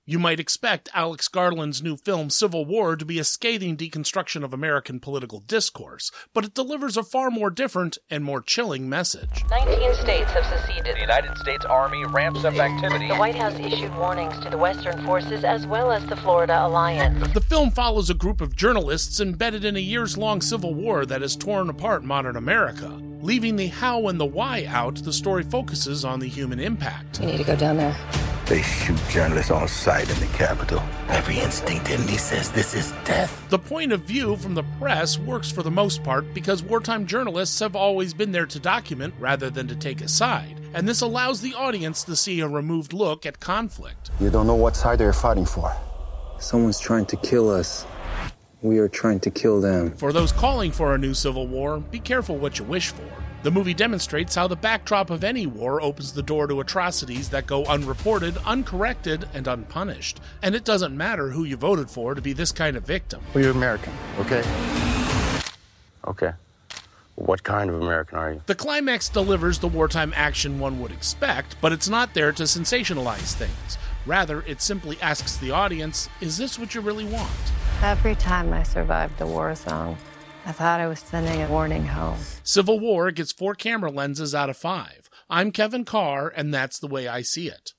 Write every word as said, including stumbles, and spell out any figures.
You might expect Alex Garland's new film Civil War to be a scathing deconstruction of American political discourse, but it delivers a far more different and more chilling message. Nineteen states have seceded. The United States Army ramps up activity. The White House issued warnings to the Western forces as well as the Florida Alliance. The film follows a group of journalists embedded in a years-long civil war that has torn apart modern America. Leaving the how and the why out, the story focuses on the human impact. You need to go down there. They shoot journalists on sight in the Capitol. Every instinct in me says this is death. The point of view from the press works for the most part because wartime journalists have always been there to document rather than to take a side, and this allows the audience to see a removed look at conflict. You don't know what side they're fighting for. Someone's trying to kill us. We are trying to kill them. For those calling for a new civil war, be careful what you wish for. The movie demonstrates how the backdrop of any war opens the door to atrocities that go unreported, uncorrected, and unpunished. And it doesn't matter who you voted for to be this kind of victim. Well, you're American, okay? Okay. What kind of American are you? The climax delivers the wartime action one would expect, but it's not there to sensationalize things. Rather, it simply asks the audience, is this what you really want? Every time I survived the war zone, I thought I was sending a warning home. Civil War gets four camera lenses out of five. I'm Kevin Carr, and that's the way I see it.